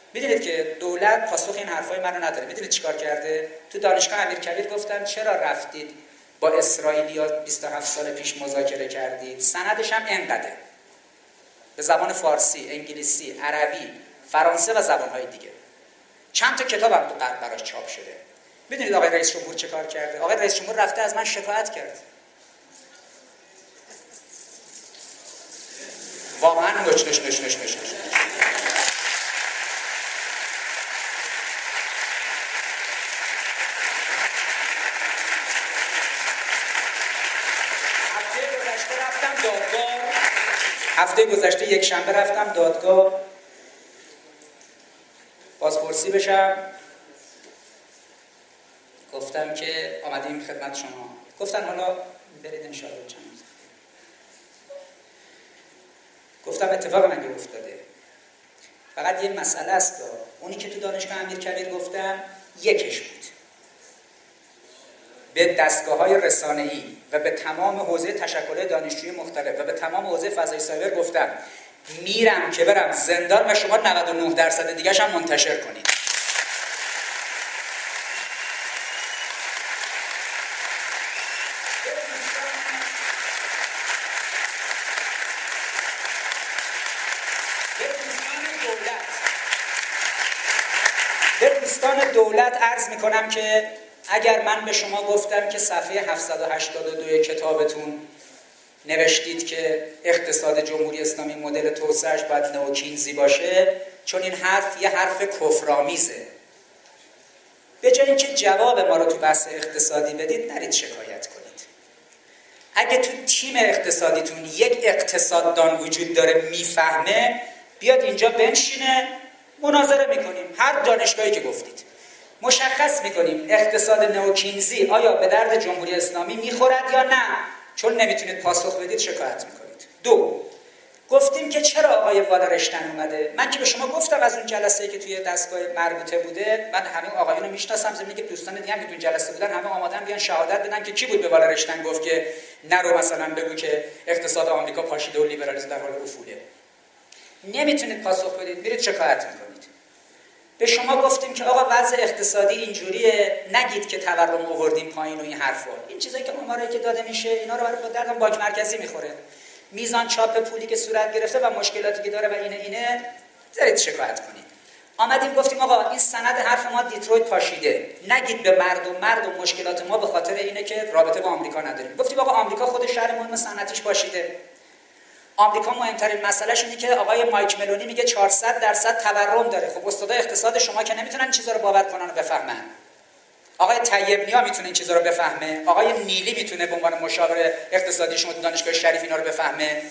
میدونید که دولت پاسخ این حرفای منو نداره. میدونید چیکار کرده؟ تو دانشگاه امیرکبیر گفتن چرا رفتید با اسرائیلیا 27 سال پیش مذاکره کردید؟ سندش هم اینقدره، به زبان فارسی، انگلیسی، عربی، فرانسه و زبان‌های دیگه. چند تا کتاب هم تو غرب براش چاپ شده. میدونید آقای رئیس جمهور چه کار کرده؟ آقای رئیس جمهور رفته از من شکایت کرد. واقعا نوش. هفته گذشته یک شنبه رفتم دادگاه بازپرسی بشم. گفتم که آمدیم خدمت شما. گفتن حالا برید انشاءالله چند روز. گفتم اتفاق نگه افتاده، فقط یه مسئله است. اونی که تو دانشگاه امیرکبیر گفتم یکش بود. به دستگاه‌های رسانه‌ای و به تمام حوزه تشکل‌های دانشجویی مختلف و به تمام حوزه فضای سایبر گفتم میرم که برم زندان و شما 99% دیگه‌ش هم منتشر کنید. به دوستان دولت عرض می‌کنم که اگر من به شما گفتم که صفحه 782 کتابتون نوشتید که اقتصاد جمهوری اسلامی مدل توسعه‌اش باید نوکینزی باشه، چون این حرف یه حرف کفرآمیزه، به جای اینکه جواب ما رو تو بحث اقتصادی بدید نرید شکایت کنید. اگه تو تیم اقتصادیتون یک اقتصاددان وجود داره میفهمه، بیاد اینجا بنشینه مناظره میکنیم. هر دانشگاهی که گفتید مشخص میکنیم اقتصاد نوکینزی آیا به درد جمهوری اسلامی میخورد یا نه. چون نمیتونید پاسخ بدید شکایت میکنید. دو، گفتیم که چرا آقای والارشتن اومده. من که به شما گفتم از اون جلسه‌ای که توی دستگاه مربوطه بوده، من همه آقایون رو میشناسم، زمینی که دوستان دیگه هم که تو جلسه بودن همه آمادن بیان شهادت بدن که کی بود به والارشتن گفت که نرو مثلا بگو که اقتصاد آمریکا پاشیده و لیبرالیسم در حال افوله. نمیتونید پاسخ بدید، میرید شکایت میکنید. به شما گفتیم که آقا وضع اقتصادی اینجوریه، نگید که تورم آوردیم پایین و این حرفا. این چیزایی که آمارایی که داده میشه اینا رو برای دردم بانک مرکزی میخوره. میزان چاپ پولی که صورت گرفته و مشکلاتی که داره و اینه برید شکایت کنید. آمدیم گفتیم آقا این سند حرف ما دیترویت پاشیده، نگید به مردم مشکلات ما به خاطر اینه که رابطه با آمریکا نداریم. گفتیم آقا آمریکا خود شهر مهم صنعتیش پاشیده. آمریکا مهمترین مسئلهش اینه که آقای مایک ملونی میگه 400% تورم داره. خب استادای اقتصاد شما که نمیتونن این چیزا رو باور کنن و بفهمن. آقای طیب نیا میتونه این چیزا رو بفهمه، آقای نیلی میتونه به عنوان مشاور اقتصادی شما تو دانشگاه شریف اینا رو بفهمه.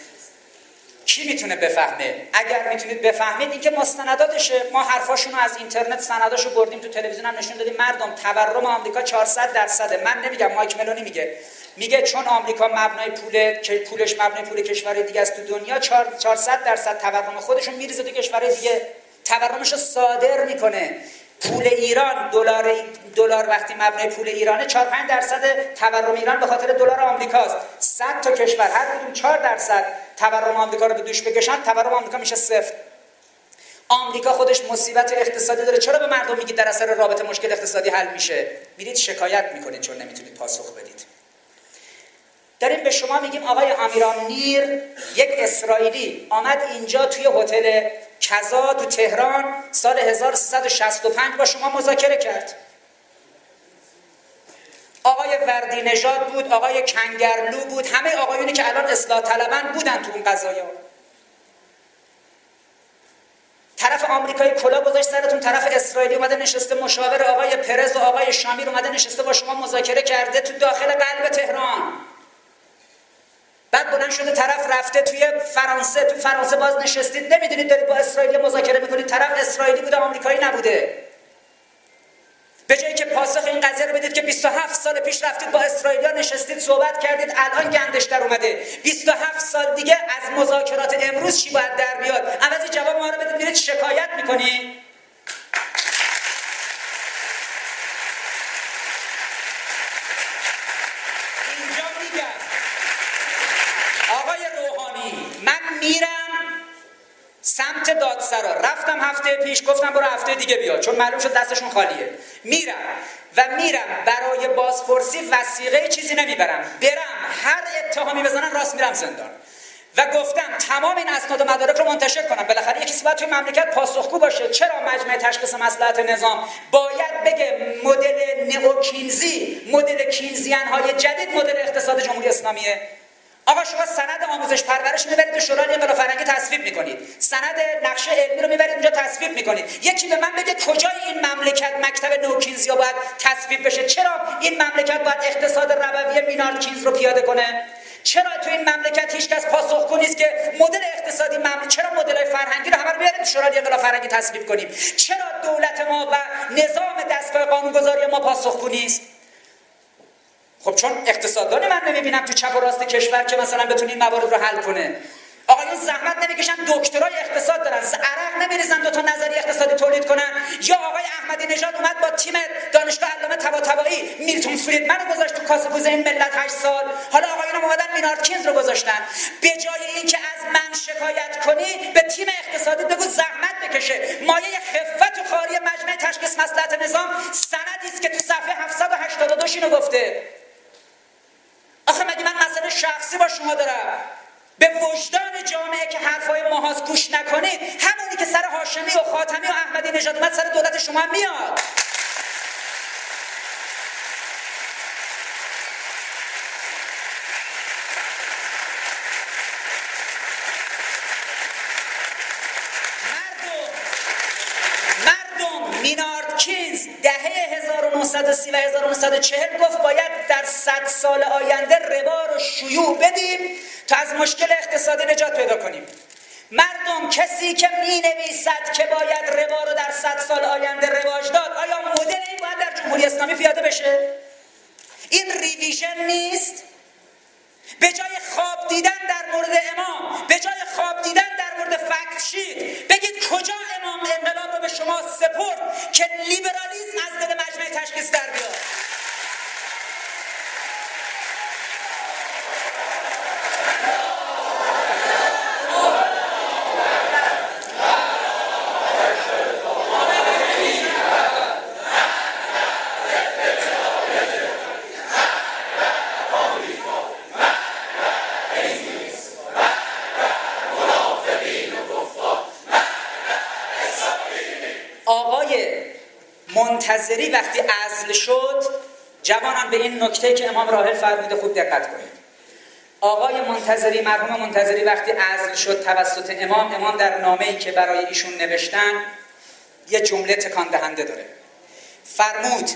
کی میتونه بفهمه؟ اگر میتونید بفهمید این که مستنداتشه. ما حرفاشونو از اینترنت سنداشو بردیم تو تلویزیون هم نشون دادیم. مردم تورم آمریکا 400%. من نمیگم، مایک ملونی میگه چون آمریکا مبنای پولش مبنای پول کشورهای دیگه است تو دنیا، 400% تورم خودشون میریزه تو کشورهای دیگه، تورمشو صادر میکنه. پول ایران دلار وقتی مبنای پول ایرانه، 4-5% تورم ایران به خاطر دلار آمریکاست. 100 تا کشور هر کدوم 4% تورم آمریکا رو به دوش بکشن، تورم آمریکا میشه 0. آمریکا خودش مصیبت اقتصادی داره، چرا به مردم میگید در اثر رابطه مشکل اقتصادی حل میشه؟ میرید شکایت میکنید چون نمیتونید پاسخ بدید. داریم به شما میگیم آقای امیرام نیر، یک اسرائیلی آمد اینجا توی هتل کذا تو تهران سال 1365 با شما مذاکره کرد. آقای وردی نژاد بود، آقای کنگرلو بود، همه آقایونی که الان اصلاح طلبن بودن تو اون قضایا. طرف آمریکایی کلا گذاشت سرتون، طرف اسرائیلی اومده نشسته مشاور آقای پرز و آقای شامیر اومده نشسته با شما مذاکره کرده تو داخل قلب تهران. بعد بلند شده طرف رفته توی فرانسه، تو فرانسه باز نشستید، نمیدونید دارید با اسرائیل مذاکره میکنید، طرف اسرائیلی بوده آمریکایی نبوده. به جایی که پاسخ این قضیه رو بدید که 27 سال پیش رفتید با اسرائیلیا نشستید صحبت کردید، الان گندش در اومده، 27 سال دیگه از مذاکرات امروز چی باید در بیاد؟ عوضی جواب ما رو بدید میرید شکایت میکنید. میرم سمت دادسرا. رفتم هفته پیش گفتم برو هفته دیگه بیا، چون معلوم شد دستشون خالیه. میرم برای بازپرسی وثیقه چیزی نمیبرم، برم هر اتهامی بزنن راست میرم زندان. و گفتم تمام این اسناد و مدارک رو منتشر کنم. بالاخره یکی باید توی مملکت پاسخگو باشه. چرا مجمع تشخیص مصلحت نظام باید بگه مدل نئوکینزی، مدل کینزیان‌های جدید مدل اقتصاد جمهوری اسلامیه؟ آقا شما سند آموزش پرورش میبرید تو شورای انقلاب فرهنگی تصویب میکنید، سند نقشه علمی رو میبرید اونجا تصویب میکنید. یکی به من بگه کجای این مملکت مکتب نئوکینزیا باید تصویب بشه؟ چرا این مملکت باید اقتصاد ربوی مینارد کینز رو پیاده کنه؟ چرا تو این مملکت هیچ کس پاسخگو نیست که مدل اقتصادی چرا مدل‌های فرهنگی رو همه رو بیاریم شورای انقلاب فرهنگی تصویب کنیم؟ چرا دولت ما و نظام دستگاه قانونگذاری ما پاسخگو نیست؟ خب چون اقتصاددان من نمیبینم تو چپ و راست کشور که مثلا بتونه این موارد رو حل کنه. آقایون زحمت نمیکشن دکترای اقتصاد دارن، عرق نمیریزن دو تا نظریه اقتصادی تولید کنن. یا آقای احمدی نژاد اومد با تیم دانشگاه علامه طباطبایی میلتون فریدمن رو گذاشت تو کاسه کوزه این ملت 8 سال. حالا آقایون اومدن مینارد کینز رو گذاشتن. به جای اینکه از من شکایت کنی به تیم اقتصادی بگو زحمت بکشه. مایه خفت و خاری مجمع تشخیص مصلحت نظام سندی است که تو صفحه 782 اینو گفته. آخه مگه من مسئله شخصی با شما دارم؟ به وجدان جامعه که حرفای ماهاست گوش نکنید. همونی که سر هاشمی و خاتمی و احمدی نژاد اومد سر دولت شما میاد. مردم مینارد کینز دهه 1930 و 1940 گفت باید در 100 سال آینده ربا رو شیوع بدیم تا از مشکل اقتصادی نجات پیدا کنیم. مردم، کسی که می نویسد که باید ربا رو در 100 سال آینده رواج داد، آیا مدلی باید در جمهوری اسلامی پیاده بشه؟ این ریویژن نیست؟ به جای خواب دیدن در مورد امام، به جای خواب دیدن در مورد فکت شیت، بگید کجا امام انقلاب رو به شما سپرد که لیبرالیسم از دل مجمع تشخیص در بیاد. منتظری وقتی عزل شد، جوانان به این نکته که امام راحل فرموده خوب دقت کنید. آقای منتظری، مرحوم منتظری وقتی عزل شد توسط امام در نامه‌ای که برای ایشون نوشتن یه جمله تکان دهنده داره. فرمود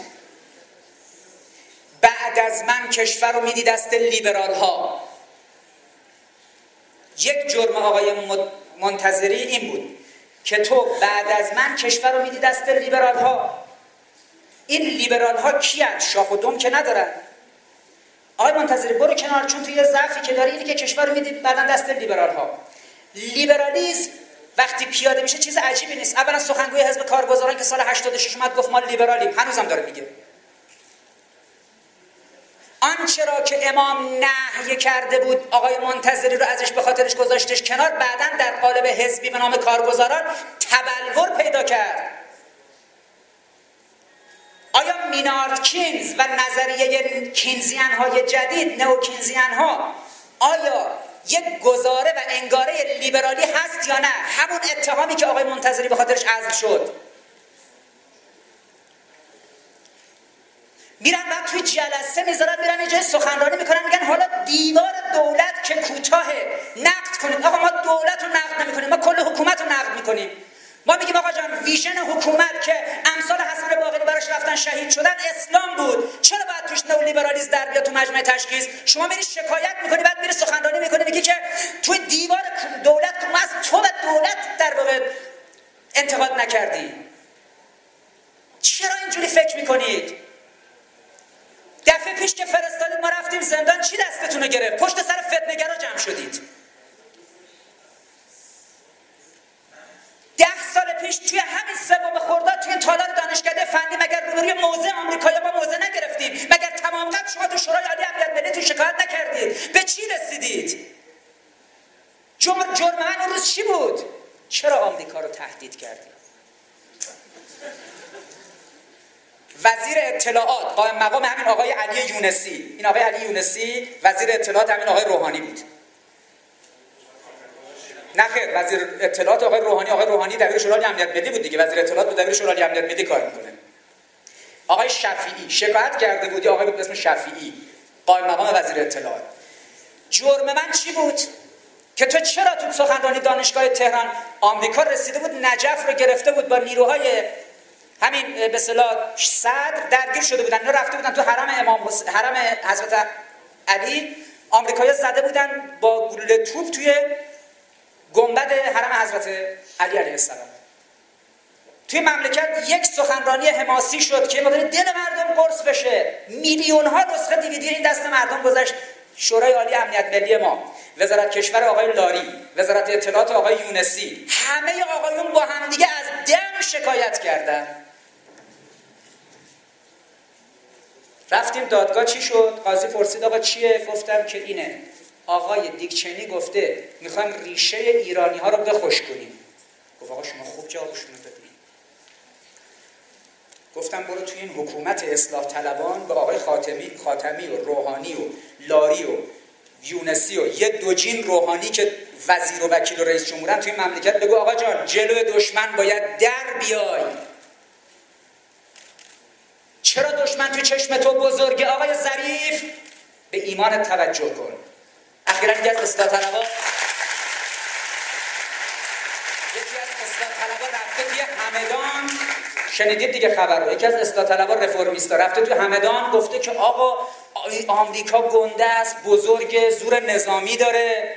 بعد از من کشور رو میدی دست لیبرال ها. یک جرم آقای منتظری این بود که تو بعد از من کشور رو میدی دست لیبرال ها. این لیبرال ها کیان؟ شاخ و دم که ندارن. آقای منتظری برو کنار، چون توی ضعفی که داری اینی که کشور رو میدی بعدن دست لیبرال ها. لیبرالیسم وقتی پیاده میشه چیز عجیبی نیست. اولا سخنگوی حزب کارگزاران که سال 86 اومد گفت ما لیبرالیم، هنوزم داره میگه. آنچه را که امام نهی کرده بود آقای منتظری رو ازش به خاطرش گذاشتش کنار، بعدن در قالب حزبی به نام کارگزاران تبلور پیدا کرد. آیا مینارد کینز و نظریه کینزیان های جدید، نئوکینزیان ها، آیا یک گزاره و انگاره لیبرالی هست یا نه؟ همون اتهامی که آقای منتظری به خاطرش عزل شد. میرن بعد توی جلسه میذارن، میرن یه جای سخنرانی میکنن، میگن حالا دیوار دولت که کوتاهه نقد کنید. آقا ما دولت رو نقد نمیکنیم، ما کل حکومت رو نقد میکنیم. ما میگیم آقا جان ویژن حکومت که امثال حسن باقری براش رفتن شهید شدن اسلام بود، چرا باید توش نئولیبرالیسم در بیاد تو مجمع تشخیص؟ شما میری شکایت میکنی، بعد میری سخنرانی میکنی، میگی که توی دیوار دولت که ما از تو و دولت در واقع انتقاد نکردی. چرا اینجوری فکر میکنید؟ دفعه پیش که فرستادید ما رفتیم زندان، چی دستتون رو گرفت؟ پشت سر فتنه‌گرا جمع شدید. 10 سال پیش توی همین سوم خرداد توی تالار دانشکده فنی مگر روبروی موزه آمریکایی ما موزه نگرفتیم؟ مگر تمام قد شما تو شورای عالی امنیت ملی تو شکایت نکردید؟ به چی رسیدید؟ جرم من اون روز چی بود؟ چرا آمریکا رو تهدید کردید؟ وزیر اطلاعات قائم مقام همین آقای علی یونسی، این آقای علی یونسی وزیر اطلاعات همین آقای روحانی بود. نه خیر، وزیر اطلاعات آقای روحانی دبیر شورای امنیت ملی بود دیگه، وزیر اطلاعات بود دبیر شورای امنیت ملی کار میکنه. آقای شفیعی شکایت کرده بود، آقای به اسم شفیعی قائم مقام وزیر اطلاعات. جرم من چی بود؟ که تو چرا تو سخنرانی دانشگاه تهران آمریکا رسیده بود نجف رو گرفته بود با نیروهای همین به اصطلاح صدر درگیر شده بودن، اینا رفته بودن تو حرم حضرت علی، آمریکایی‌ها زده بودن با گلوله توپ توی گنبد حرم حضرت علی علیه السلام. توی مملکت یک سخنرانی حماسی شد که مقدار دل مردم قرص بشه، میلیون ها نسخه دیویدی این دست مردم گذشت. شورای عالی امنیت ملی ما، وزارت کشور آقای لاری، وزارت اطلاعات آقای یونسی، همه آقایون با همدیگه از دم شکایت کردن. رفتیم دادگاه، چی شد؟ قاضی پرسید آقا چیه؟ گفتم که اینه، آقای دیکچنی گفته میخوایم ریشه ایرانی ها رو بخوش کنیم. گفت آقا شما خوب جوابشون رو دادی. گفتم برو توی این حکومت اصلاح طلبان به آقای خاتمی و روحانی و لاری و یونسی و یه دوجین روحانی که وزیر و وکیل و رئیس جمهورن توی مملکت بگو آقا جان جلوی دشمن باید در بیای. چرا دشمن تو چشم تو بزرگه آقای ظریف؟ به ایمان توجه کن. اخیراً یکی از اصلاح طلبا رفته توی همدان، شنیدید دیگه خبر رو، یکی از اصلاح طلبا رفرمیستا رفته توی همدان گفته که آقا آمریکا گنده است، بزرگ، زور نظامی داره.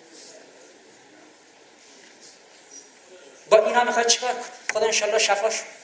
با اینا میخواد چیکار؟ خدا انشالله شفاش